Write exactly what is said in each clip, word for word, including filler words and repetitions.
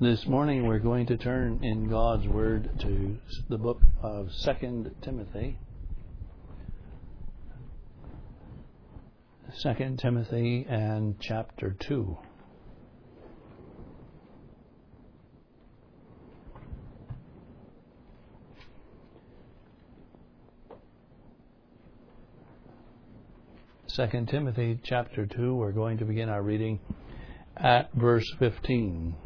This morning we're going to turn in God's Word to the book of Second Timothy. Second Timothy and chapter two. Second Timothy chapter two, we're going to begin our reading at verse fifteen.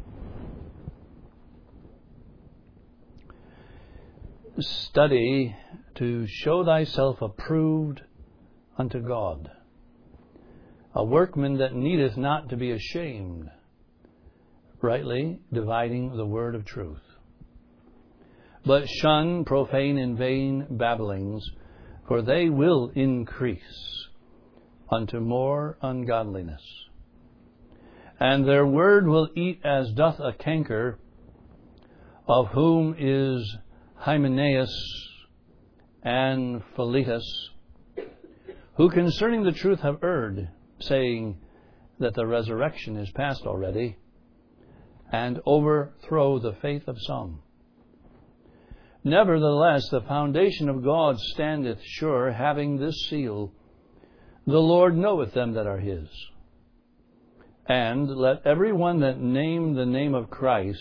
Study to show thyself approved unto God, a workman that needeth not to be ashamed, rightly dividing the word of truth. But shun profane and vain babblings, for they will increase unto more ungodliness. And their word will eat as doth a canker, of whom is Hymenaeus and Philetus, who concerning the truth have erred, saying that the resurrection is past already, and overthrow the faith of some. Nevertheless, the foundation of God standeth sure, having this seal: the Lord knoweth them that are his. And let every one that name the name of Christ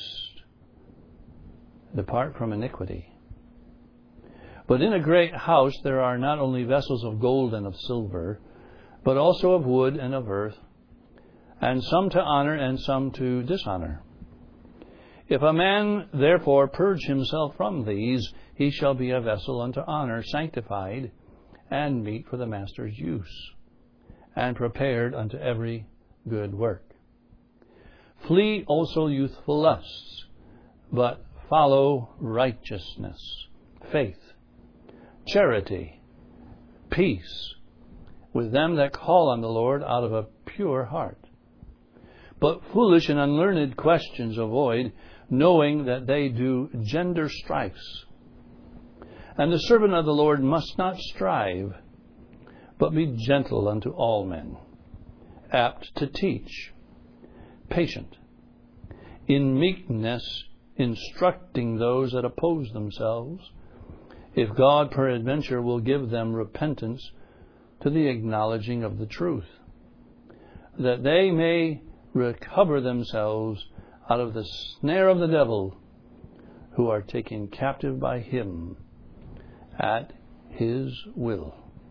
depart from iniquity. But in a great house there are not only vessels of gold and of silver, but also of wood and of earth, and some to honor and some to dishonor. If a man therefore purge himself from these, he shall be a vessel unto honor, sanctified, and meet for the master's use, and prepared unto every good work. Flee also youthful lusts, but follow righteousness, faith, charity, peace, with them that call on the Lord out of a pure heart. But foolish and unlearned questions avoid, knowing that they do gender strifes. And the servant of the Lord must not strive, but be gentle unto all men, apt to teach, patient, in meekness instructing those that oppose themselves, if God peradventure will give them repentance to the acknowledging of the truth, that they may recover themselves out of the snare of the devil, who are taken captive by him at his will.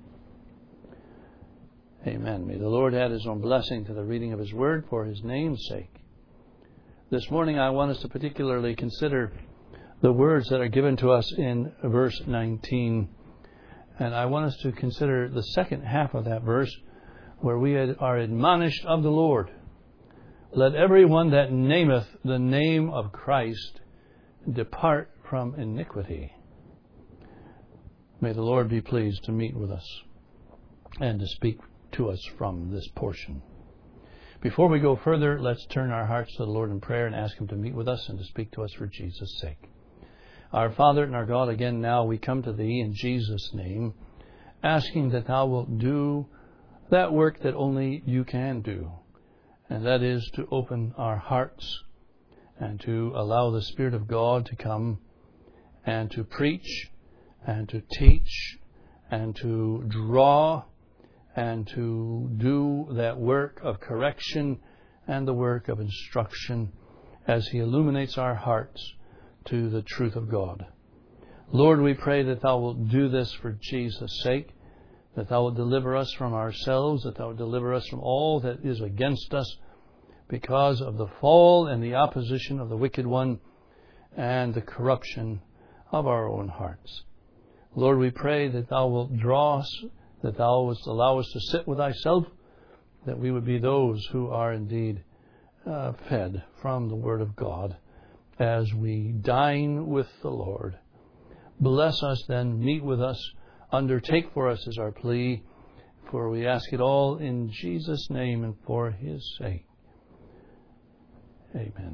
Amen. May the Lord add his own blessing to the reading of his word for his name's sake. This morning I want us to particularly consider the words that are given to us in verse nineteen. And I want us to consider the second half of that verse, where we are admonished of the Lord. Let every one that nameth the name of Christ depart from iniquity. May the Lord be pleased to meet with us and to speak to us from this portion. Before we go further, let's turn our hearts to the Lord in prayer and ask him to meet with us and to speak to us for Jesus' sake. Our Father and our God, again now we come to thee in Jesus' name, asking that thou wilt do that work that only you can do, and that is to open our hearts and to allow the Spirit of God to come and to preach and to teach and to draw and to do that work of correction and the work of instruction as he illuminates our hearts to the truth of God. Lord, we pray that thou wilt do this for Jesus' sake, that thou wilt deliver us from ourselves, that thou wilt deliver us from all that is against us because of the fall and the opposition of the wicked one and the corruption of our own hearts. Lord, we pray that thou wilt draw us, that thou wilt allow us to sit with thyself, that we would be those who are indeed uh, fed from the Word of God as we dine with the Lord. Bless us then, meet with us, undertake for us is our plea, for we ask it all in Jesus' name and for his sake. Amen.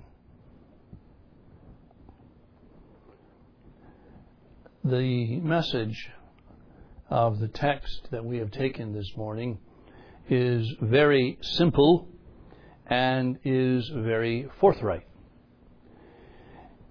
The message of the text that we have taken this morning is very simple and is very forthright.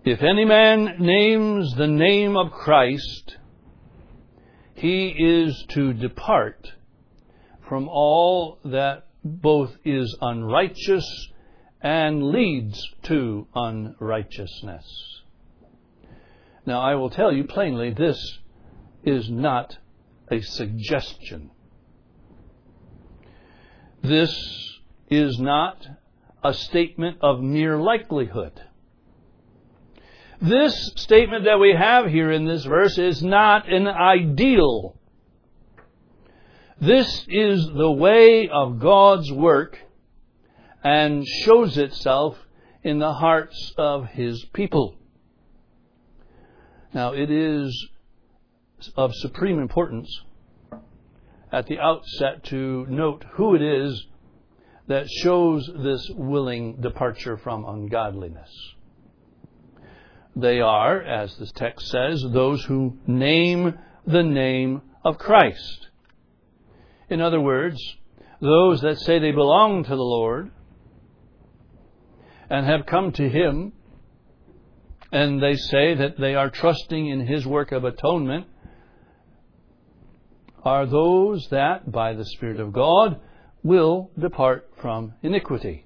If any man names the name of Christ, he is to depart from all that both is unrighteous and leads to unrighteousness. Now, I will tell you plainly, this is not a suggestion. This is not a statement of mere likelihood. This statement that we have here in this verse is not an ideal. This is the way of God's work and shows itself in the hearts of His people. Now, it is of supreme importance at the outset to note who it is that shows this willing departure from ungodliness. They are, as this text says, those who name the name of Christ. In other words, those that say they belong to the Lord and have come to Him, and they say that they are trusting in His work of atonement, are those that, by the Spirit of God, will depart from iniquity.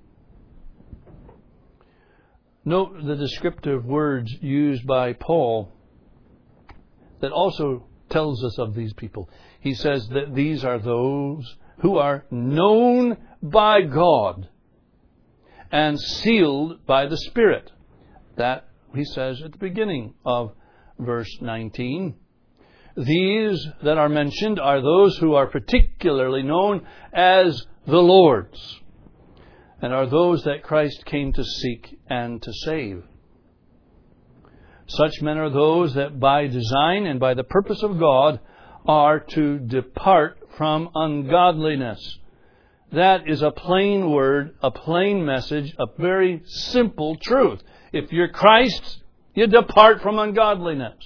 Note the descriptive words used by Paul that also tells us of these people. He says that these are those who are known by God and sealed by the Spirit. That, he says at the beginning of verse nineteen. These that are mentioned are those who are particularly known as the Lord's, and are those that Christ came to seek and to save. Such men are those that by design and by the purpose of God are to depart from ungodliness. That is a plain word, a plain message, a very simple truth. If you're Christ's, you depart from ungodliness.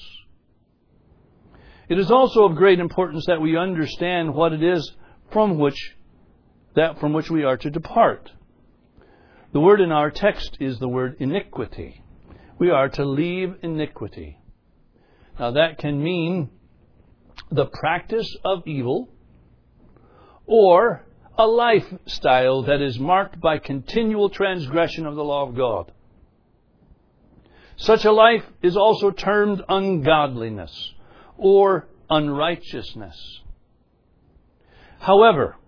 It is also of great importance that we understand what it is from which that from which we are to depart. The word in our text is the word iniquity. We are to leave iniquity. Now that can mean the practice of evil or a lifestyle that is marked by continual transgression of the law of God. Such a life is also termed ungodliness or unrighteousness. However,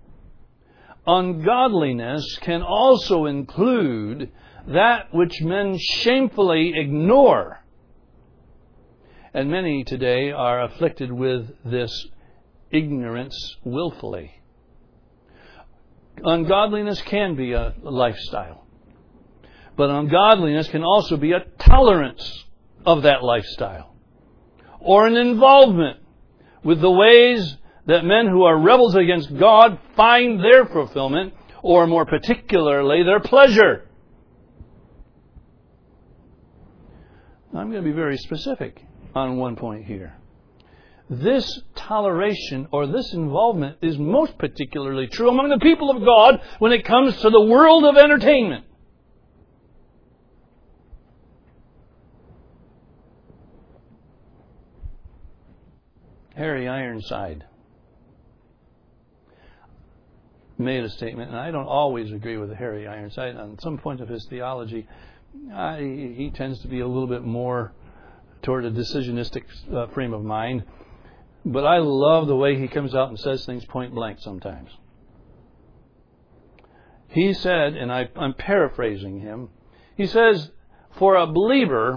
ungodliness can also include that which men shamefully ignore. And many today are afflicted with this ignorance willfully. Ungodliness can be a lifestyle, but ungodliness can also be a tolerance of that lifestyle, or an involvement with the ways that men who are rebels against God find their fulfillment, or more particularly, their pleasure. I'm going to be very specific on one point here. This toleration or this involvement is most particularly true among the people of God when it comes to the world of entertainment. Harry Ironside made a statement, and I don't always agree with Harry Ironside. On some point of his theology, I, he tends to be a little bit more toward a decisionistic uh, frame of mind. But I love the way he comes out and says things point blank sometimes. He said, and I, I'm paraphrasing him, he says, for a believer,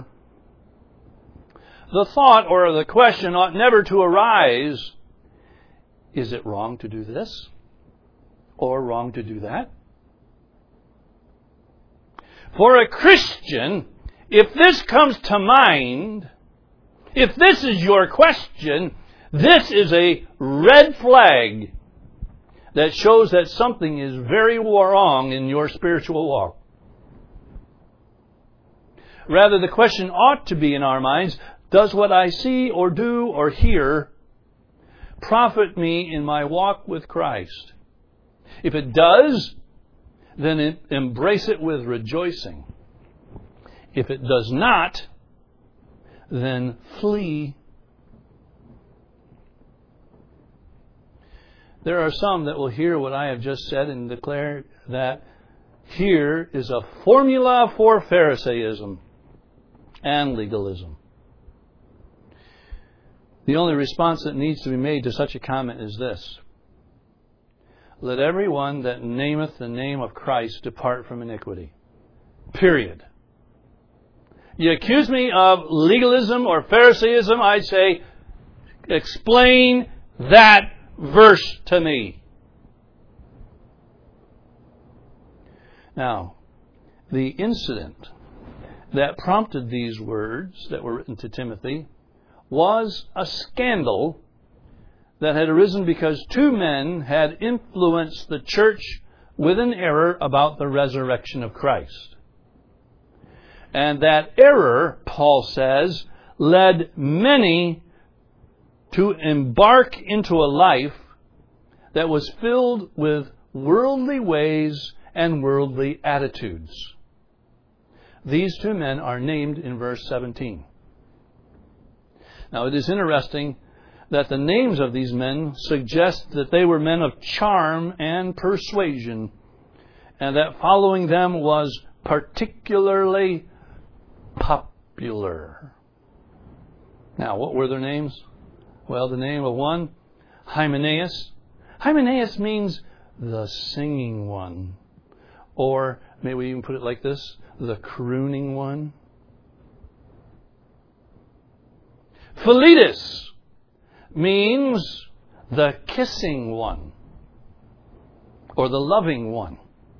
the thought or the question ought never to arise, is it wrong to do this? Or wrong to do that? For a Christian, if this comes to mind, if this is your question, this is a red flag that shows that something is very wrong in your spiritual walk. Rather, the question ought to be in our minds, does what I see or do or hear profit me in my walk with Christ? If it does, then it, embrace it with rejoicing. If it does not, then flee. There are some that will hear what I have just said and declare that here is a formula for Pharisaism and legalism. The only response that needs to be made to such a comment is this: let everyone that nameth the name of Christ depart from iniquity. Period. You accuse me of legalism or Pharisaism, I'd say, explain that verse to me. Now, the incident that prompted these words that were written to Timothy was a scandal that had arisen because two men had influenced the church with an error about the resurrection of Christ. And that error, Paul says, led many to embark into a life that was filled with worldly ways and worldly attitudes. These two men are named in verse seventeen. Now, it is interesting that the names of these men suggest that they were men of charm and persuasion, and that following them was particularly popular. Now, what were their names? Well, the name of one, Hymenaeus. Hymenaeus means the singing one. Or, may we even put it like this, the crooning one. Philetus means the kissing one, or the loving one.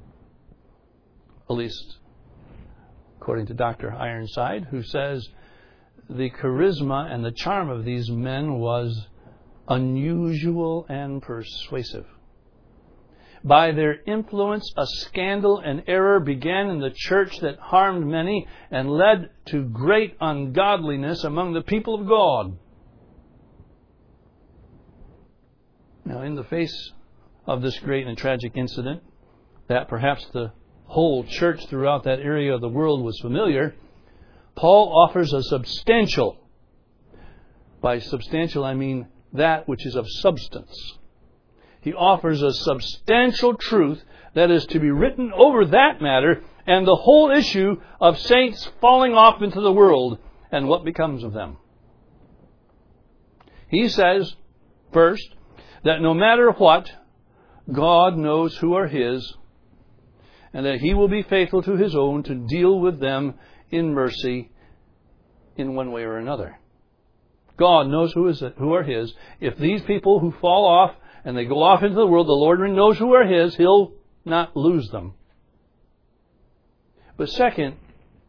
At least, according to Doctor Ironside, who says the charisma and the charm of these men was unusual and persuasive. By their influence, a scandal and error began in the church that harmed many and led to great ungodliness among the people of God. Now, in the face of this great and tragic incident, that perhaps the whole church throughout that area of the world was familiar, Paul offers a substantial, by substantial I mean that which is of substance. He offers a substantial truth that is to be written over that matter and the whole issue of saints falling off into the world and what becomes of them. He says, first, that no matter what, God knows who are His, and that He will be faithful to His own to deal with them in mercy in one way or another. God knows who is who are His. If these people who fall off and they go off into the world, the Lord knows who are His, He'll not lose them. But second,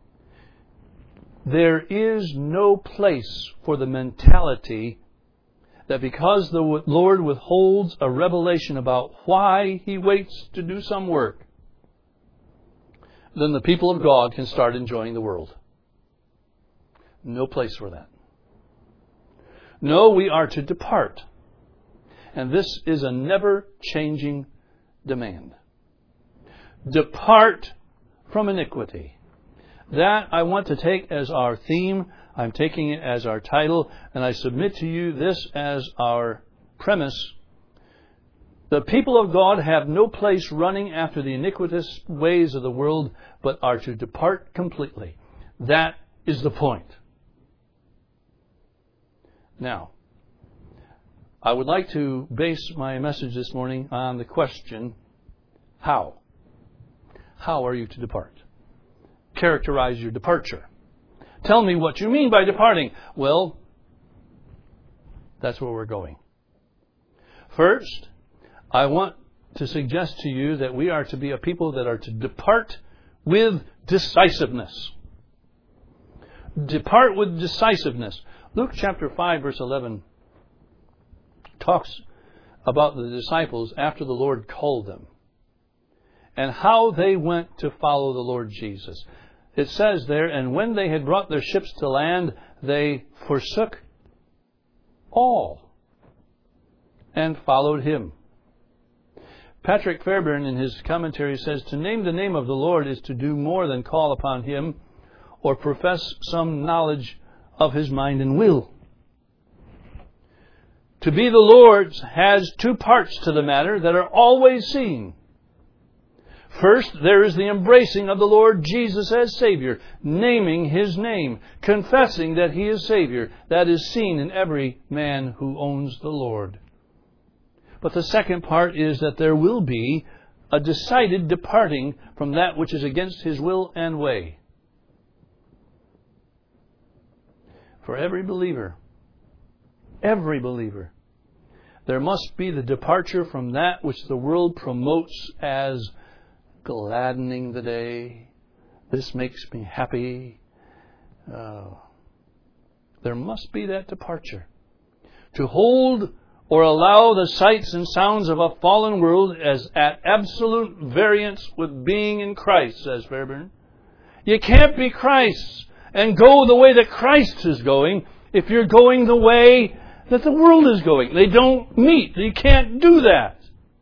there is no place for the mentality that because the Lord withholds a revelation about why He waits to do some work, then the people of God can start enjoying the world. No place for that. No, we are to depart. And this is a never-changing demand. Depart from iniquity. That I want to take as our theme. I'm taking it as our title. And I submit to you this as our premise. The people of God have no place running after the iniquitous ways of the world, but are to depart completely. That is the point. Now, I would like to base my message this morning on the question, how? How are you to depart? Characterize your departure. Tell me what you mean by departing. Well, that's where we're going. First, I want to suggest to you that we are to be a people that are to depart with decisiveness. Depart with decisiveness. Luke chapter five, verse eleven talks about the disciples after the Lord called them and how they went to follow the Lord Jesus. It says there, and when they had brought their ships to land, they forsook all and followed Him. Patrick Fairbairn in his commentary says, to name the name of the Lord is to do more than call upon Him or profess some knowledge of His mind and will. To be the Lord's has two parts to the matter that are always seen. First, there is the embracing of the Lord Jesus as Savior, naming His name, confessing that He is Savior. That is seen in every man who owns the Lord. But the second part is that there will be a decided departing from that which is against His will and way. For every believer, every believer, there must be the departure from that which the world promotes as gladdening the day. This makes me happy. Uh, there must be that departure. To hold or allow the sights and sounds of a fallen world as at absolute variance with being in Christ, says Fairbairn. You can't be Christ's and go the way that Christ is going if you're going the way that the world is going. They don't meet. You can't do that.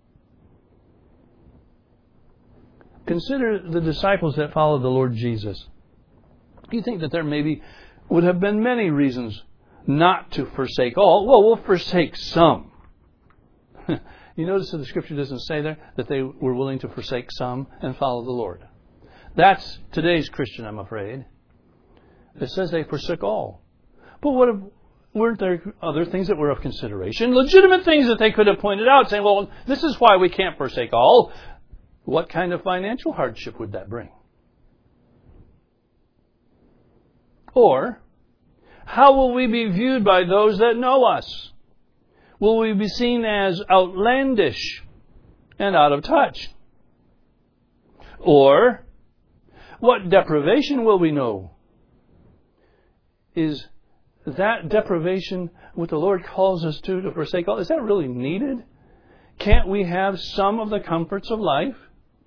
Consider the disciples that followed the Lord Jesus. You think that there maybe would have been many reasons not to forsake all. Well, we'll forsake some. You notice that the Scripture doesn't say there that they were willing to forsake some and follow the Lord. That's today's Christian, I'm afraid. It says they forsook all. But what if, weren't there other things that were of consideration? Legitimate things that they could have pointed out, saying, well, this is why we can't forsake all. What kind of financial hardship would that bring? Or, how will we be viewed by those that know us? Will we be seen as outlandish and out of touch? Or, what deprivation will we know? Is that deprivation what the Lord calls us to, to forsake all? Is that really needed? Can't we have some of the comforts of life?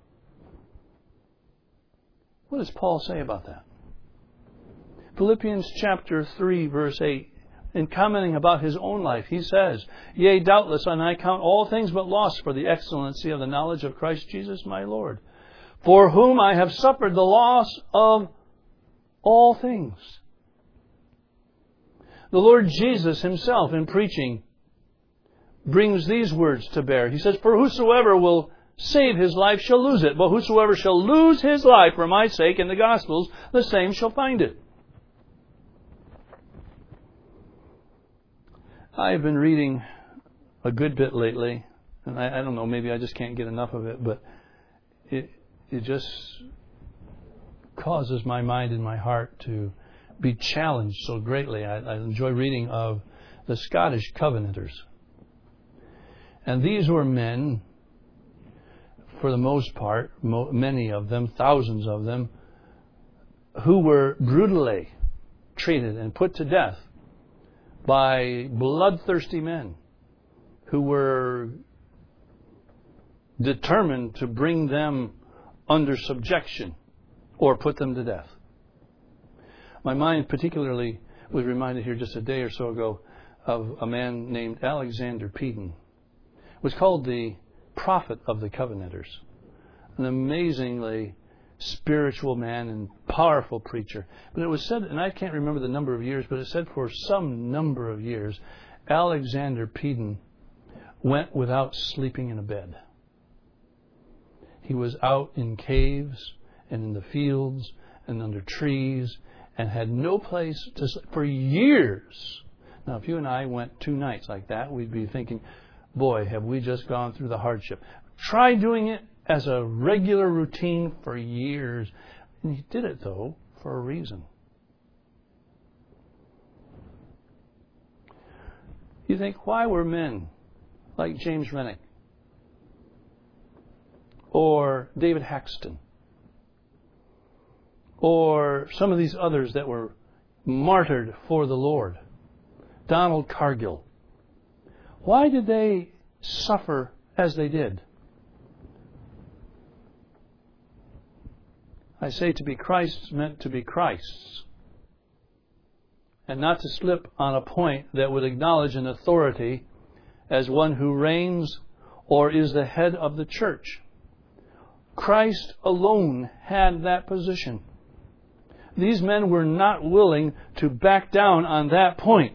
What does Paul say about that? Philippians chapter three, verse eight. In commenting about his own life, he says, Yea, doubtless, and I count all things but loss for the excellency of the knowledge of Christ Jesus my Lord, for whom I have suffered the loss of all things. The Lord Jesus Himself, in preaching, brings these words to bear. He says, For whosoever will save his life shall lose it, but whosoever shall lose his life for my sake in the Gospels, the same shall find it. I've been reading a good bit lately, and I, I don't know, maybe I just can't get enough of it, but it it just causes my mind and my heart to be challenged so greatly. I, I enjoy reading of the Scottish Covenanters. And these were men, for the most part, mo- many of them, thousands of them, who were brutally treated and put to death by bloodthirsty men who were determined to bring them under subjection or put them to death. My mind particularly was reminded here just a day or so ago of a man named Alexander Peden. It was called the Prophet of the Covenanters. An amazingly spiritual man and powerful preacher. But it was said, and I can't remember the number of years, but it said for some number of years, Alexander Peden went without sleeping in a bed. He was out in caves and in the fields and under trees and had no place to sleep for years. Now, if you and I went two nights like that, we'd be thinking, boy, have we just gone through the hardship. Try doing it as a regular routine for years. And he did it, though, for a reason. You think, why were men like James Rennick or David Haxton or some of these others that were martyred for the Lord, Donald Cargill, why did they suffer as they did? I say to be Christ's meant to be Christ's, and not to slip on a point that would acknowledge an authority as one who reigns or is the head of the church. Christ alone had that position. These men were not willing to back down on that point.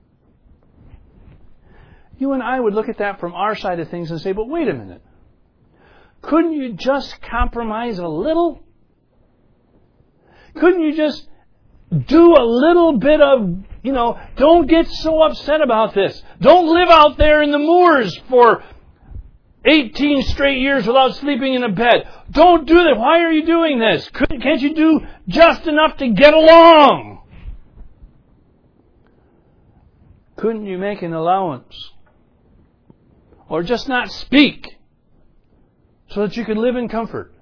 You and I would look at that from our side of things and say, but wait a minute. Couldn't you just compromise a little? Couldn't you just do a little bit of, you know, don't get so upset about this. Don't live out there in the moors for eighteen straight years without sleeping in a bed. Don't do that. Why are you doing this? Couldn't, can't you do just enough to get along? Couldn't you make an allowance? Or just not speak so that you could live in comfort?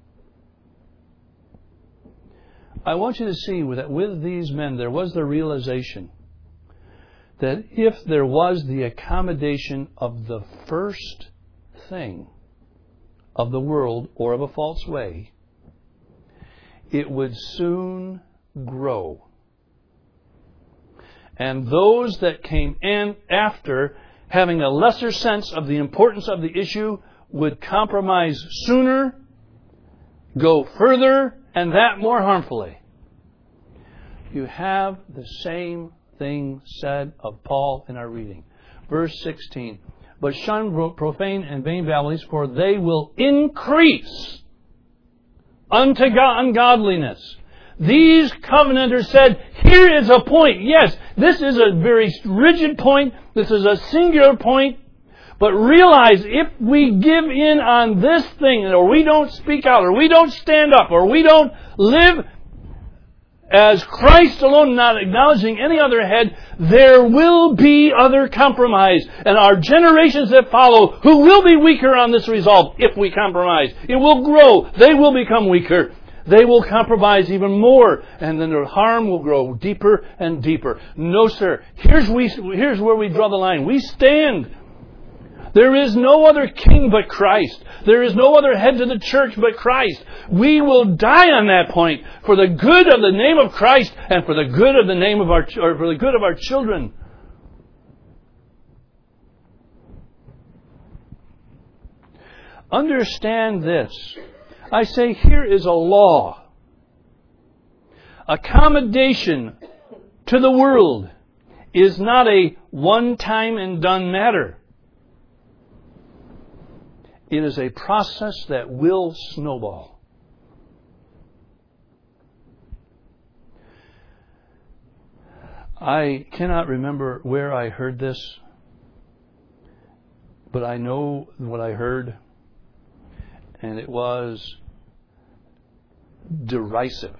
I want you to see that with these men there was the realization that if there was the accommodation of the first thing of the world or of a false way, it would soon grow. And those that came in after, having a lesser sense of the importance of the issue, would compromise sooner, go further, and that more harmfully. You have the same thing said of Paul in our reading. Verse sixteen. But shun profane and vain babblings, for they will increase unto ungodliness. These covenanters said, here is a point. Yes, this is a very rigid point. This is a singular point. But realize if we give in on this thing, or we don't speak out, or we don't stand up, or we don't live as Christ alone, not acknowledging any other head, there will be other compromise. And our generations that follow, who will be weaker on this resolve if we compromise, it will grow. They will become weaker. They will compromise even more. And then their harm will grow deeper and deeper. No, sir. Here's, we, here's where we draw the line. We stand. There is no other king but Christ. There is no other head to the church but Christ. We will die on that point for the good of the name of Christ and for the good of the name of our or for the good of our children. Understand this. I say here is a law. Accommodation to the world is not a one-time and done matter. It is a process that will snowball. I cannot remember where I heard this, but I know what I heard, and it was derisive.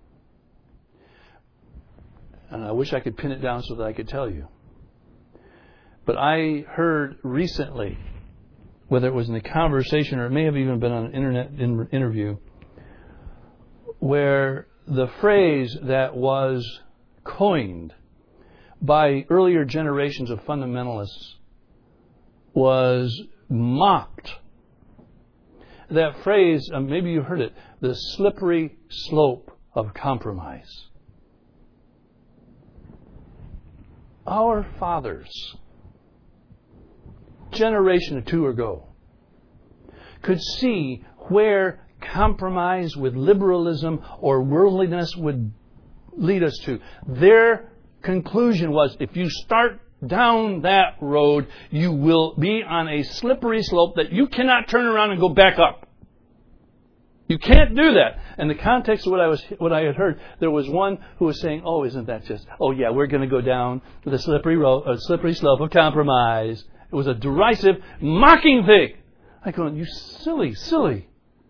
And I wish I could pin it down so that I could tell you. But I heard recently, whether it was in a conversation or it may have even been on an internet in- interview, where the phrase that was coined by earlier generations of fundamentalists was mocked. That phrase, uh, maybe you heard it, the slippery slope of compromise. Our fathers, generation or two ago, could see where compromise with liberalism or worldliness would lead us to. Their conclusion was, if you start down that road, you will be on a slippery slope that you cannot turn around and go back up. You can't do that. In the context of what I was, what I had heard, there was one who was saying, "Oh, isn't that just? Oh, yeah, we're going to go down to the slippery road, uh, slippery slope of compromise." It was a derisive, mocking thing. I go, "You silly, silly!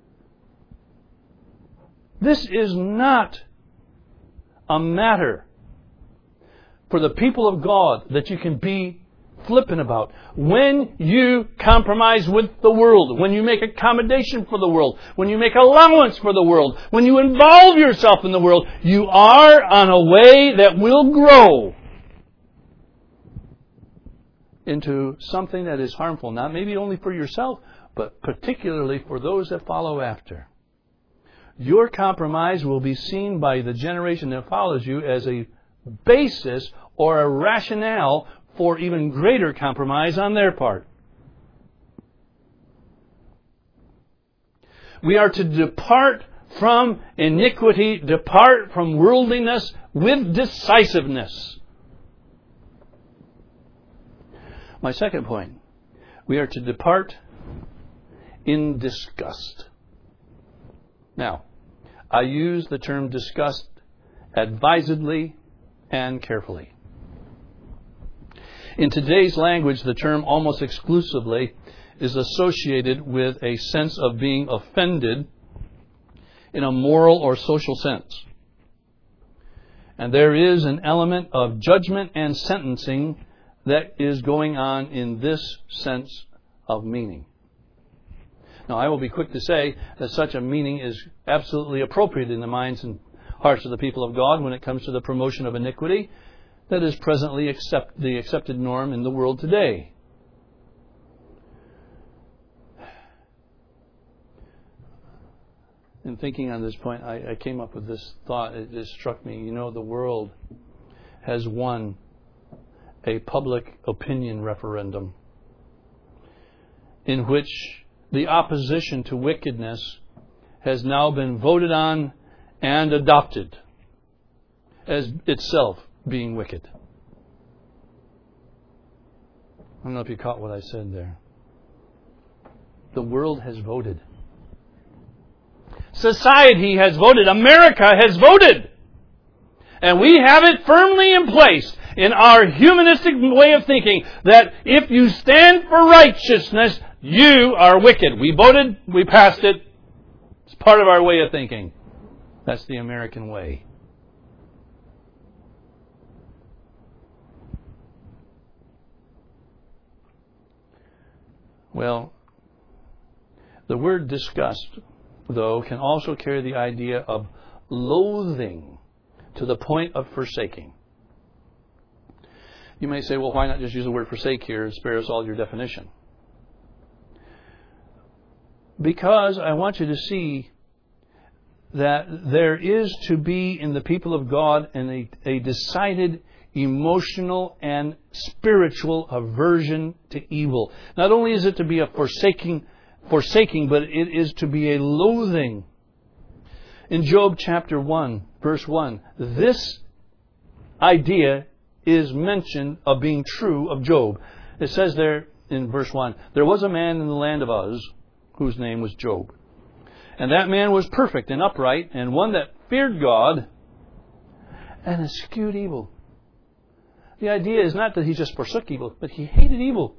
This is not a matter for the people of God that you can be flippant about. When you compromise with the world, when you make accommodation for the world, when you make allowance for the world, when you involve yourself in the world, you are on a way that will grow into something that is harmful, not maybe only for yourself, but particularly for those that follow after. Your compromise will be seen by the generation that follows you as a basis or a rationale for even greater compromise on their part. We are to depart from iniquity. Depart from worldliness with decisiveness. My second point, we are to depart in disgust. Now, I use the term disgust advisedly and carefully. In today's language, the term almost exclusively is associated with a sense of being offended in a moral or social sense. And there is an element of judgment and sentencing that is going on in this sense of meaning. Now, I will be quick to say that such a meaning is absolutely appropriate in the minds and hearts of the people of God when it comes to the promotion of iniquity that is presently accept, the accepted norm in the world today. In thinking on this point, I, I came up with this thought. It just struck me. You know, the world has won a public opinion referendum in which the opposition to wickedness has now been voted on and adopted as itself being wicked. I don't know if you caught what I said there. The world has voted. Society has voted. America has voted. And we have it firmly in place in our humanistic way of thinking that if you stand for righteousness, you are wicked. We voted, we passed it. It's part of our way of thinking. That's the American way. Well, the word disgust, though, can also carry the idea of loathing to the point of forsaking. You may say, well, why not just use the word forsake here and spare us all your definition? Because I want you to see that there is to be in the people of God an, a, a decided emotional and spiritual aversion to evil. Not only is it to be a forsaking, forsaking, but it is to be a loathing. In Job chapter one, verse one, this idea is mentioned of being true of Job. It says there in verse one, there was a man in the land of Uz whose name was Job. And that man was perfect and upright, and one that feared God and eschewed evil. The idea is not that he just forsook evil, but he hated evil.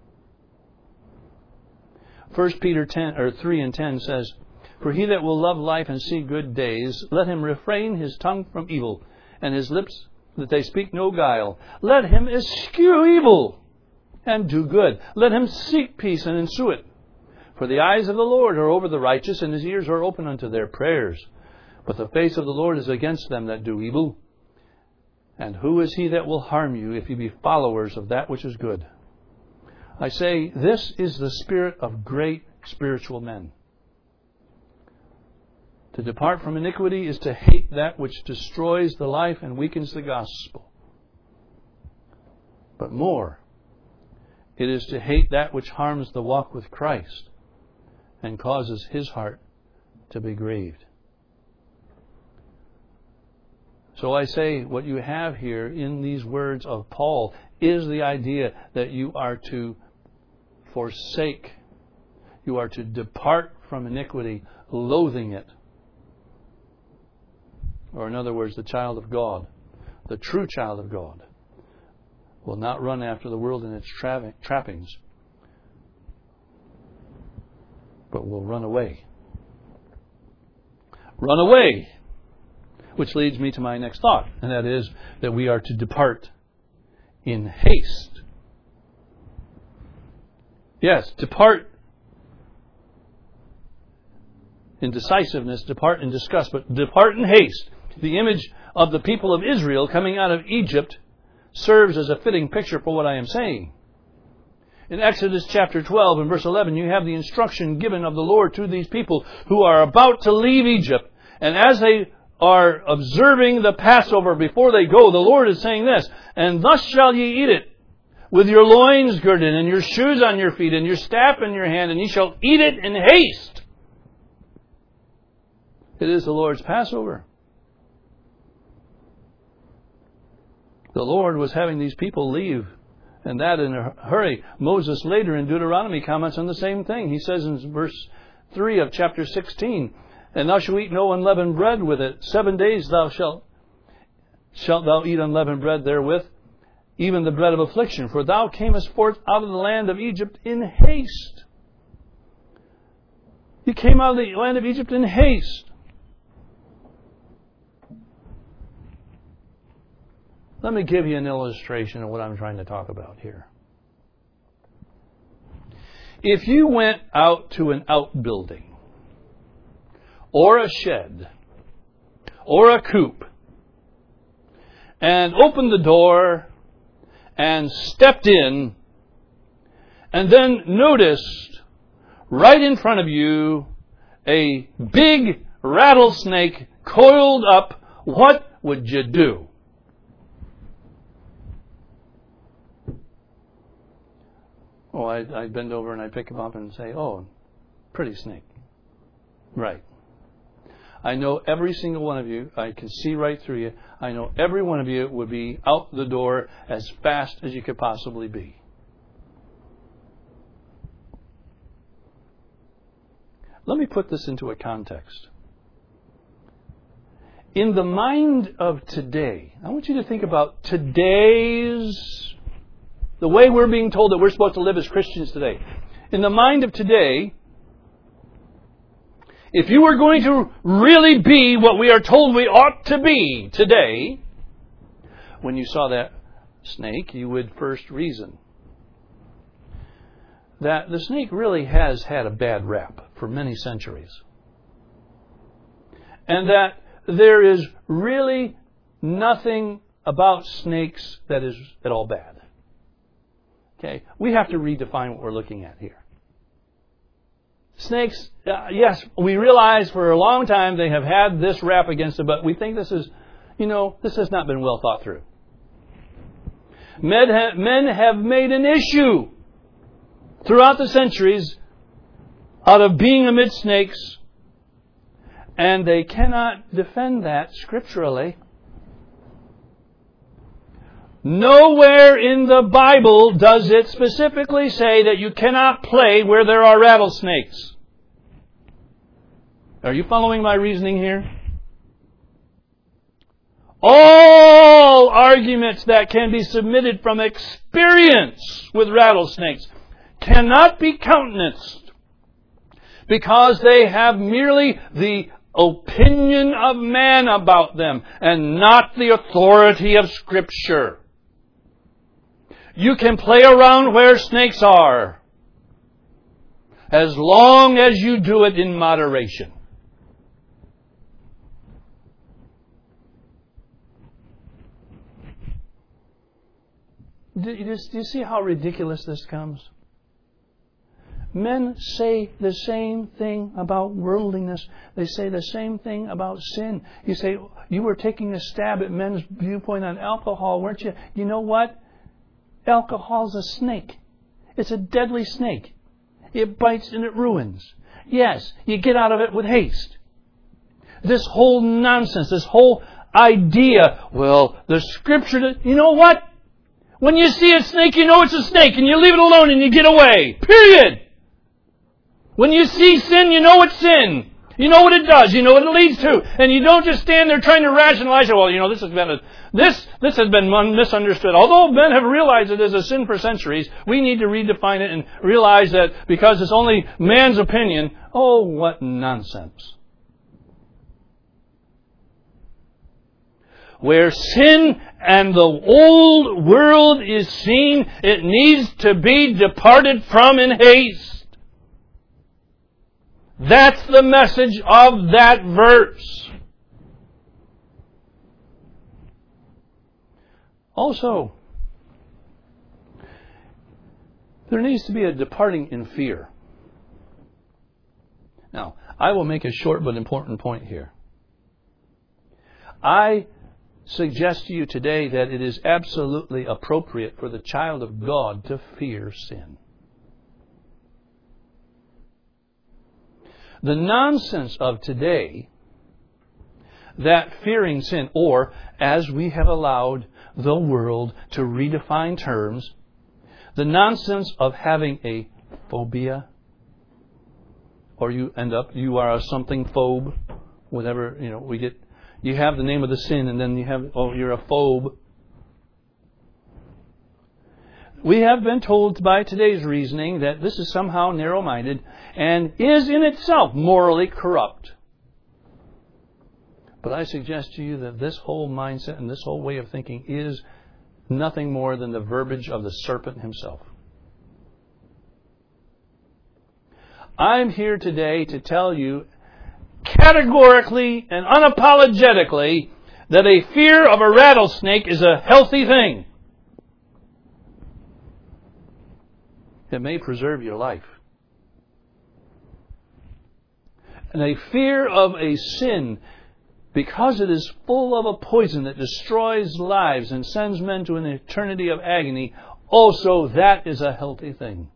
First Peter ten or three and ten says, for he that will love life and see good days, let him refrain his tongue from evil, and his lips that they speak no guile. Let him eschew evil and do good. Let him seek peace and ensue it. For the eyes of the Lord are over the righteous, and his ears are open unto their prayers. But the face of the Lord is against them that do evil. And who is he that will harm you if you be followers of that which is good? I say, this is the spirit of great spiritual men. To depart from iniquity is to hate that which destroys the life and weakens the gospel. But more, it is to hate that which harms the walk with Christ and causes his heart to be grieved. So I say, what you have here in these words of Paul is the idea that you are to forsake, you are to depart from iniquity, loathing it. Or in other words, the child of God, the true child of God, will not run after the world and its tra- trappings, but will run away. Run away! Which leads me to my next thought, and that is that we are to depart in haste. Yes, depart in decisiveness, depart in disgust, but depart in haste. The image of the people of Israel coming out of Egypt serves as a fitting picture for what I am saying. In Exodus chapter twelve and verse eleven, you have the instruction given of the Lord to these people who are about to leave Egypt. And as they are observing the Passover before they go, the Lord is saying this, and thus shall ye eat it, with your loins girded, and your shoes on your feet, and your staff in your hand, and ye shall eat it in haste. It is the Lord's Passover. The Lord was having these people leave, and that in a hurry. Moses later in Deuteronomy comments on the same thing. He says in verse three of chapter sixteen, "And thou shalt eat no unleavened bread with it. Seven days thou shalt shalt thou eat unleavened bread therewith, even the bread of affliction. For thou camest forth out of the land of Egypt in haste." You came out of the land of Egypt in haste. Let me give you an illustration of what I'm trying to talk about here. If you went out to an outbuilding, or a shed, or a coop, and opened the door and stepped in, and then noticed right in front of you a big rattlesnake coiled up, what would you do? Oh, I'd, I'd bend over and I'd pick him up and say, "Oh, pretty snake." Right. I know every single one of you. I can see right through you. I know every one of you would be out the door as fast as you could possibly be. Let me put this into a context. In the mind of today, I want you to think about today's, the way we're being told that we're supposed to live as Christians today. In the mind of today, if you were going to really be what we are told we ought to be today, when you saw that snake, you would first reason that the snake really has had a bad rap for many centuries. And that there is really nothing about snakes that is at all bad. Okay, we have to redefine what we're looking at here. Snakes, uh, yes, we realize for a long time they have had this rap against them, but we think this is, you know, this has not been well thought through. Men have, men have made an issue throughout the centuries out of being amid snakes, and they cannot defend that scripturally. Nowhere in the Bible does it specifically say that you cannot play where there are rattlesnakes. Are you following my reasoning here? All arguments that can be submitted from experience with rattlesnakes cannot be countenanced because they have merely the opinion of man about them and not the authority of Scripture. You can play around where snakes are as long as you do it in moderation. Do you, do you see how ridiculous this comes? Men say the same thing about worldliness. They say the same thing about sin. You say, you were taking a stab at men's viewpoint on alcohol, weren't you? You know what? Alcohol's a snake. It's a deadly snake. It bites and it ruins. Yes, you get out of it with haste. This whole nonsense, this whole idea, well, the Scripture, you know what? When you see a snake, you know it's a snake, and you leave it alone and you get away. Period. When you see sin, you know it's sin. You know what it does. You know what it leads to. And you don't just stand there trying to rationalize it. Well, you know, this has been a, this, this has been misunderstood. Although men have realized it as a sin for centuries, we need to redefine it and realize that because it's only man's opinion, oh, what nonsense. Where sin and the old world is seen, it needs to be departed from in haste. That's the message of that verse. Also, there needs to be a departing in fear. Now, I will make a short but important point here. I suggest to you today that it is absolutely appropriate for the child of God to fear sin. The nonsense of today that fearing sin, or as we have allowed the world to redefine terms, the nonsense of having a phobia, or you end up, you are a something phobe, whatever, you know, we get, you have the name of the sin and then you have, oh, you're a phobe. We have been told by today's reasoning that this is somehow narrow-minded and is in itself morally corrupt. But I suggest to you that this whole mindset and this whole way of thinking is nothing more than the verbiage of the serpent himself. I'm here today to tell you categorically and unapologetically that a fear of a rattlesnake is a healthy thing. It may preserve your life. And a fear of a sin, because it is full of a poison that destroys lives and sends men to an eternity of agony, also that is a healthy thing.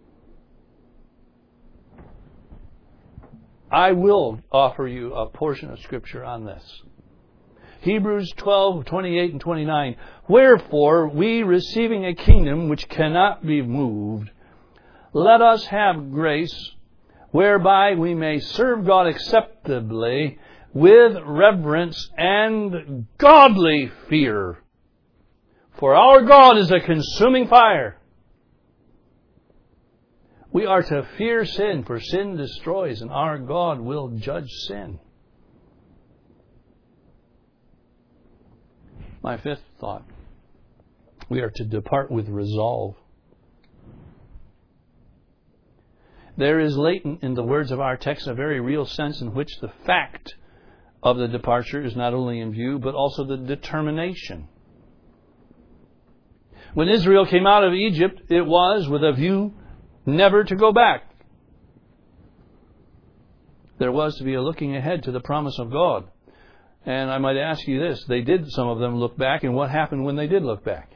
I will offer you a portion of Scripture on this. Hebrews twelve, twenty-eight and twenty-nine. Wherefore, we receiving a kingdom which cannot be moved, let us have grace, whereby we may serve God acceptably with reverence and godly fear. For our God is a consuming fire. We are to fear sin, for sin destroys, and our God will judge sin. My fifth thought. We are to depart with resolve. There is latent in the words of our text a very real sense in which the fact of the departure is not only in view, but also the determination. When Israel came out of Egypt, it was with a view never to go back. There was to be a looking ahead to the promise of God. And I might ask you this, they did, some of them, look back, and what happened when they did look back?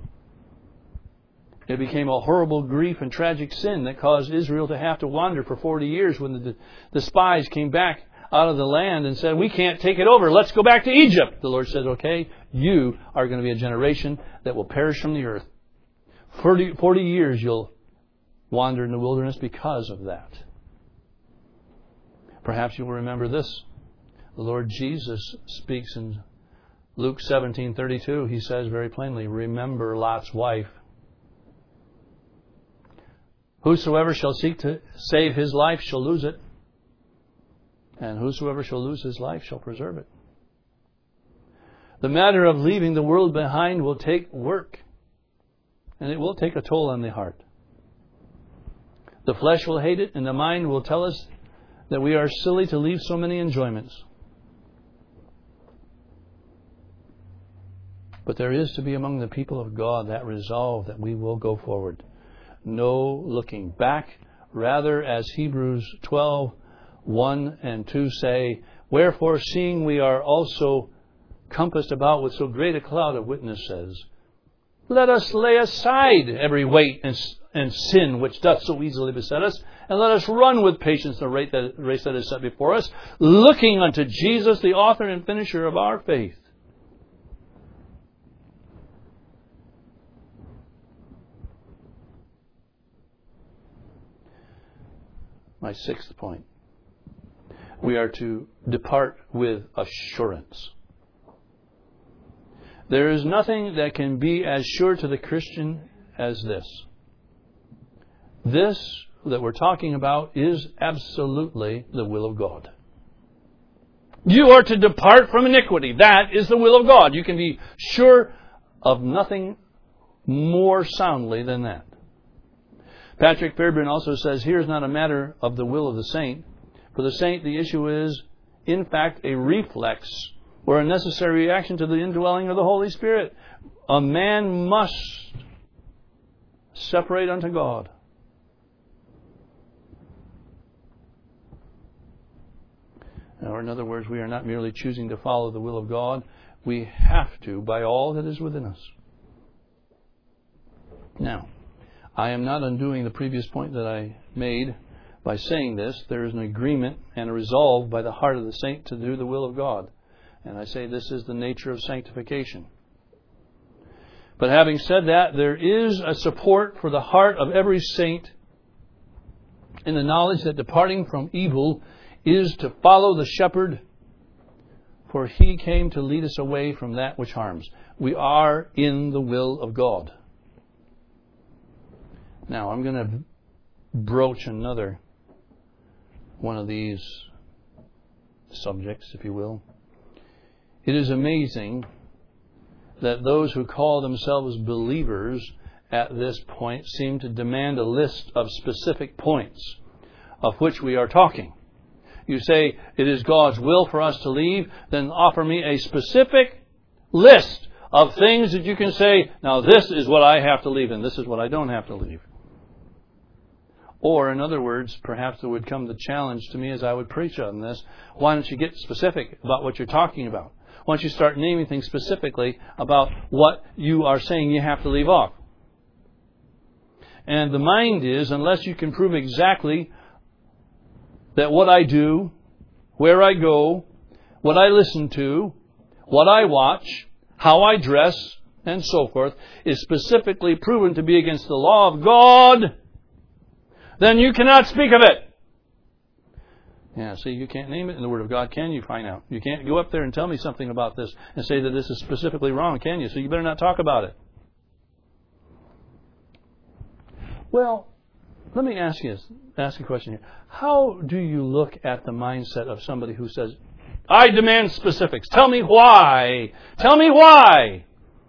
It became a horrible grief and tragic sin that caused Israel to have to wander for forty years when the, the spies came back out of the land and said, we can't take it over, let's go back to Egypt. The Lord said, okay, you are going to be a generation that will perish from the earth. forty, forty years you'll wander in the wilderness because of that. Perhaps you will remember this. The Lord Jesus speaks in Luke seventeen thirty-two. He says very plainly, remember Lot's wife. Whosoever shall seek to save his life shall lose it, and whosoever shall lose his life shall preserve it. The matter of leaving the world behind will take work, and it will take a toll on the heart. The flesh will hate it, and the mind will tell us that we are silly to leave so many enjoyments. But there is to be among the people of God that resolve that we will go forward. No looking back. Rather, as Hebrews twelve, one and two say, wherefore, seeing we are also compassed about with so great a cloud of witnesses, let us lay aside every weight and, and sin which doth so easily beset us, and let us run with patience the race that, race that is set before us, looking unto Jesus, the author and finisher of our faith. My sixth point. We are to depart with assurance. There is nothing that can be as sure to the Christian as this. This that we're talking about is absolutely the will of God. You are to depart from iniquity. That is the will of God. You can be sure of nothing more soundly than that. Patrick Fairbairn also says, here is not a matter of the will of the saint. For the saint, the issue is, in fact, a reflex or a necessary reaction to the indwelling of the Holy Spirit. A man must separate unto God. Or in other words, we are not merely choosing to follow the will of God. We have to by all that is within us. Now, I am not undoing the previous point that I made by saying this. There is an agreement and a resolve by the heart of the saint to do the will of God. And I say this is the nature of sanctification. But having said that, there is a support for the heart of every saint in the knowledge that departing from evil is to follow the shepherd, for he came to lead us away from that which harms. We are in the will of God. Now, I'm going to broach another one of these subjects, if you will. It is amazing that those who call themselves believers at this point seem to demand a list of specific points of which we are talking. You say it is God's will for us to leave, then offer me a specific list of things that you can say, now this is what I have to leave and this is what I don't have to leave. Or, in other words, perhaps there would come the challenge to me as I would preach on this, why don't you get specific about what you're talking about? Why don't you start naming things specifically about what you are saying you have to leave off? And the mind is, unless you can prove exactly that what I do, where I go, what I listen to, what I watch, how I dress, and so forth, is specifically proven to be against the law of God, then you cannot speak of it. Yeah, see, you can't name it in the Word of God, can you? Find out. You can't go up there and tell me something about this and say that this is specifically wrong, can you? So you better not talk about it. Well, let me ask you ask a question here. How do you look at the mindset of somebody who says, I demand specifics. Tell me why. Tell me why.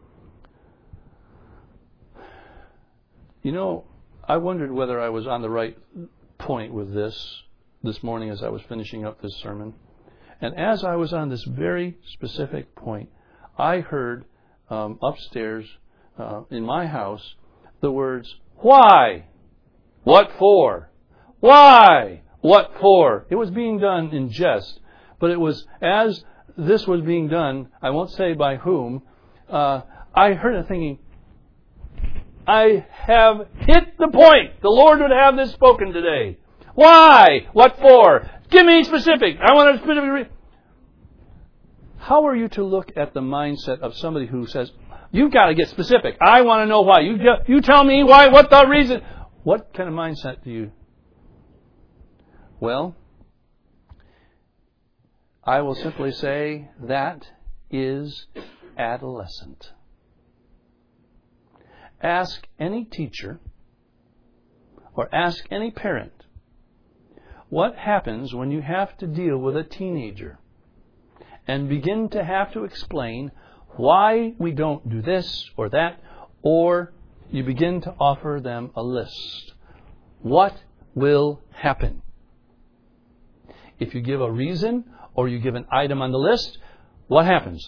You know, I wondered whether I was on the right point with this this morning as I was finishing up this sermon. And as I was on this very specific point, I heard um, upstairs uh, in my house the words, why? What for? Why? What for? It was being done in jest. But it was, as this was being done, I won't say by whom, uh, I heard it thinking, I have hit the point. The Lord would have this spoken today. Why? What for? Give me specific. I want a specific reason. How are you to look at the mindset of somebody who says, you've got to get specific. I want to know why. You, you tell me why, what the reason. What kind of mindset do you? Well, I will simply say that is adolescent. Ask any teacher or ask any parent what happens when you have to deal with a teenager and begin to have to explain why we don't do this or that, or you begin to offer them a list. What will happen? If you give a reason or you give an item on the list, what happens?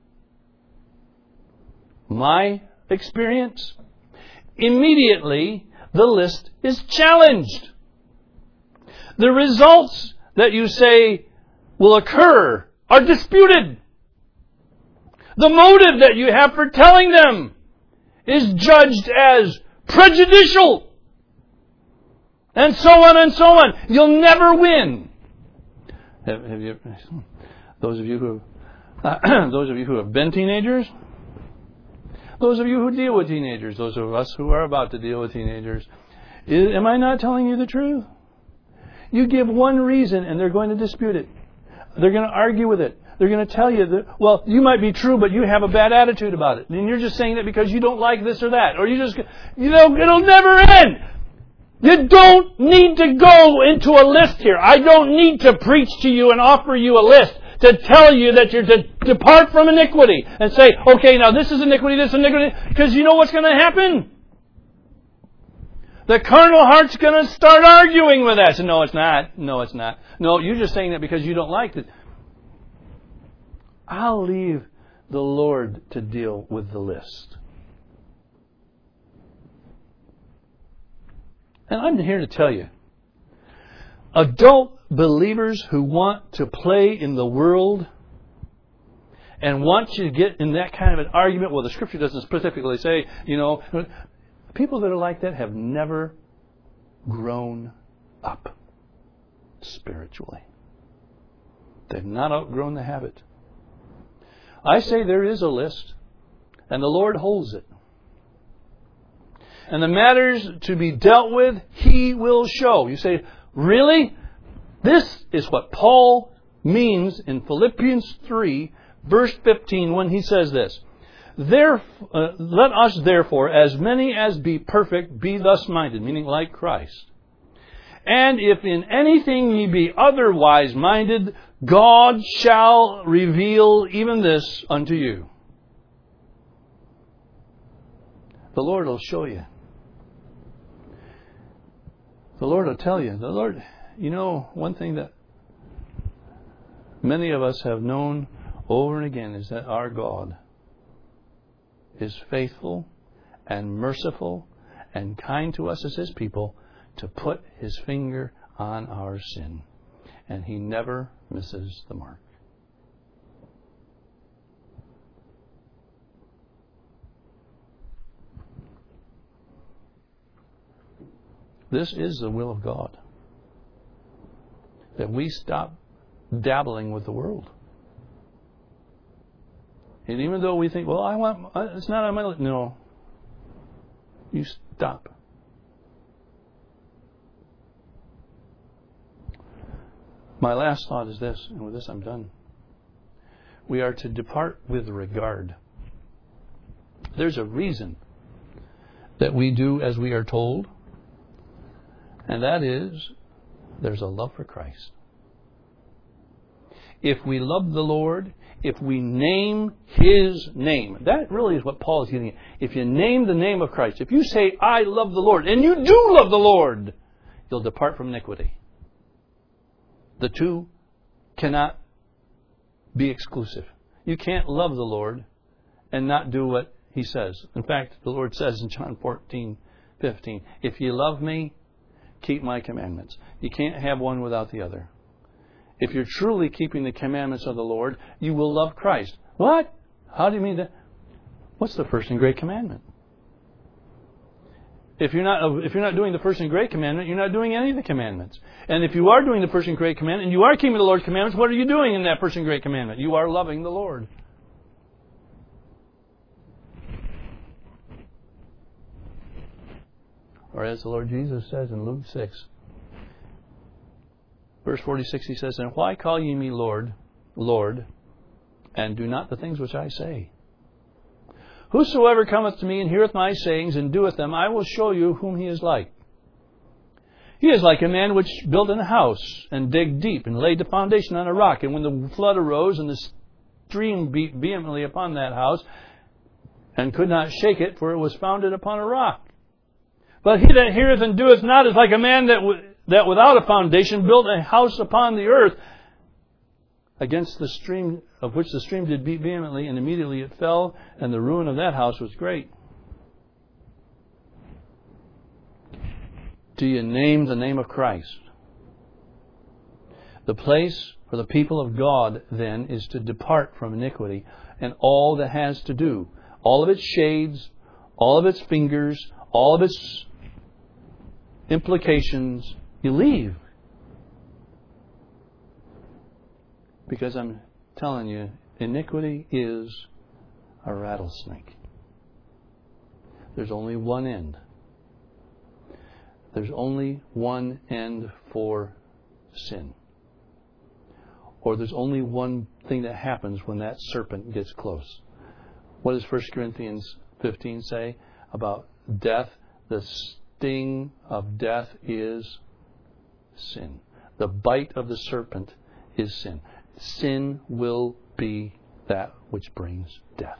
My experience? Immediately, the list is challenged. The results that you say will occur are disputed. The motive that you have for telling them is judged as prejudicial. And so on and so on. You'll never win. Have, have you, those of you who, uh, those of you who have been teenagers, those of you who deal with teenagers, those of us who are about to deal with teenagers, is, am I not telling you the truth? You give one reason and they're going to dispute it. They're going to argue with it. They're going to tell you that, well, you might be true, but you have a bad attitude about it. And you're just saying that because you don't like this or that. Or you just, you know, it'll never end. You don't need to go into a list here. I don't need to preach to you and offer you a list to tell you that you're to depart from iniquity and say, okay, now this is iniquity, this is iniquity, because you know what's going to happen? The carnal heart's going to start arguing with that. So, no, it's not. No, it's not. No, you're just saying that because you don't like it. I'll leave the Lord to deal with the list. And I'm here to tell you, adult believers who want to play in the world and want you to get in that kind of an argument, well, the Scripture doesn't specifically say, you know, people that are like that have never grown up spiritually. They've not outgrown the habit. I say there is a list, and the Lord holds it. And the matters to be dealt with, He will show. You say, really? This is what Paul means in Philippians three, verse fifteen, when he says this. There, uh, let us therefore, as many as be perfect, be thus minded, meaning like Christ. And if in anything ye be otherwise minded, God shall reveal even this unto you. The Lord will show you. The Lord will tell you. The Lord, you know, one thing that many of us have known over and again is that our God is faithful and merciful and kind to us as His people to put His finger on our sin. And He never misses the mark. This is the will of God. That we stop dabbling with the world. And even though we think, well, I want, it's not on my, no. You stop. My last thought is this, and with this I'm done. We are to depart with regard. There's a reason that we do as we are told, and that is there's a love for Christ. If we love the Lord, if we name His name, that really is what Paul is getting at. If you name the name of Christ, if you say, I love the Lord, and you do love the Lord, you'll depart from iniquity. The two cannot be exclusive. You can't love the Lord and not do what He says. In fact, the Lord says in John fourteen fifteen, if you love me, keep my commandments. You can't have one without the other. If you're truly keeping the commandments of the Lord, you will love Christ. What? How do you mean that? What's the first and great commandment? If you're not if you're not doing the first and great commandment, you're not doing any of the commandments. And if you are doing the first and great commandment, and you are keeping the Lord's commandments, what are you doing in that first and great commandment? You are loving the Lord. Or as the Lord Jesus says in Luke six, verse forty-six, He says, and why call ye me Lord, Lord, and do not the things which I say? Whosoever cometh to me and heareth my sayings and doeth them, I will show you whom he is like. He is like a man which built an house and digged deep and laid the foundation on a rock. And when the flood arose and the stream beat vehemently upon that house and could not shake it, for it was founded upon a rock. But he that heareth and doeth not is like a man that w- that without a foundation built a house upon the earth, against the stream, of which the stream did beat vehemently, and immediately it fell, and the ruin of that house was great. Do you name the name of Christ? The place for the people of God, then, is to depart from iniquity and all that has to do, all of its shades, all of its fingers, all of its implications. You leave. Because I'm telling you, iniquity is a rattlesnake. There's only one end. There's only one end for sin. Or there's only one thing that happens when that serpent gets close. What does First Corinthians fifteen say about death? The sting of death is sin. The bite of the serpent is sin. Sin will be that which brings death.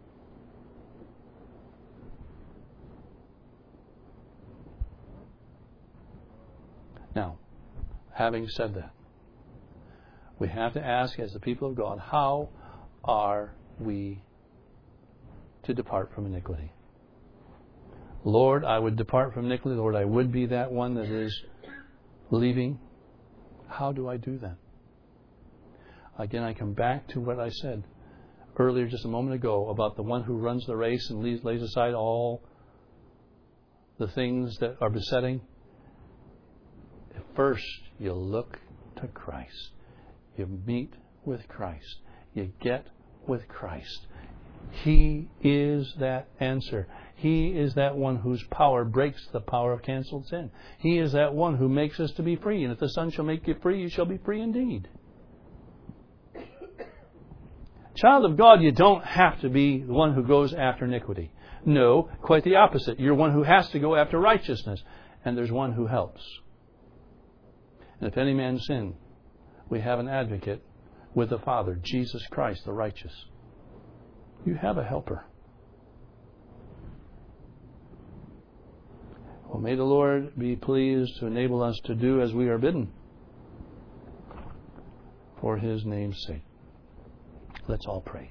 Now, having said that, we have to ask as the people of God, how are we to depart from iniquity? Lord, I would depart from iniquity. Lord, I would be that one that is leaving. How do I do that? Again, I come back to what I said earlier just a moment ago about the one who runs the race and leaves, lays aside all the things that are besetting. First, you look to Christ. You meet with Christ. You get with Christ. He is that answer. He is that one whose power breaks the power of canceled sin. He is that one who makes us to be free. And if the Son shall make you free, you shall be free indeed. Child of God, you don't have to be the one who goes after iniquity. No, quite the opposite. You're one who has to go after righteousness. And there's one who helps. And if any man sin, we have an advocate with the Father, Jesus Christ, the righteous. You have a helper. Well, may the Lord be pleased to enable us to do as we are bidden for His name's sake. Let's all pray.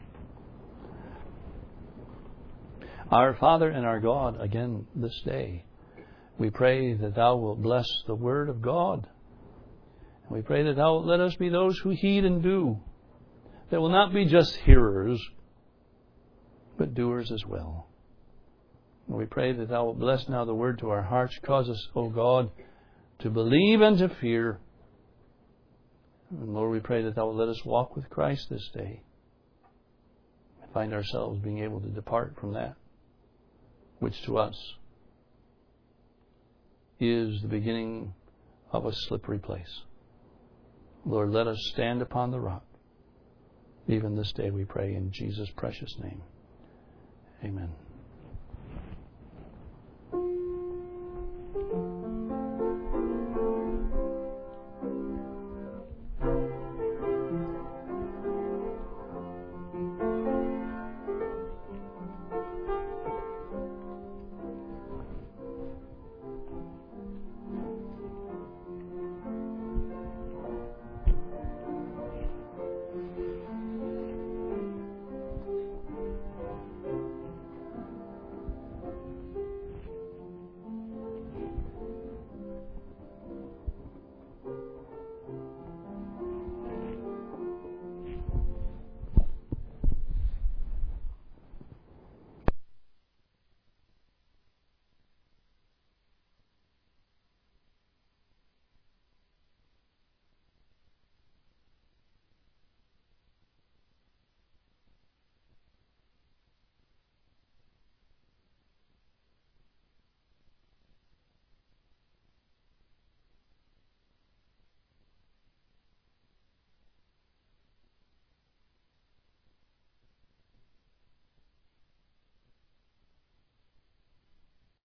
Our Father and our God, again this day, we pray that Thou wilt bless the Word of God. We pray that Thou wilt let us be those who heed and do. That will not be just hearers, but doers as well. And we pray that Thou wilt bless now the Word to our hearts. Cause us, O God, to believe and to fear. And Lord, we pray that Thou wilt let us walk with Christ this day. And find ourselves being able to depart from that which to us is the beginning of a slippery place. Lord, let us stand upon the rock. Even this day we pray in Jesus' precious name. Amen.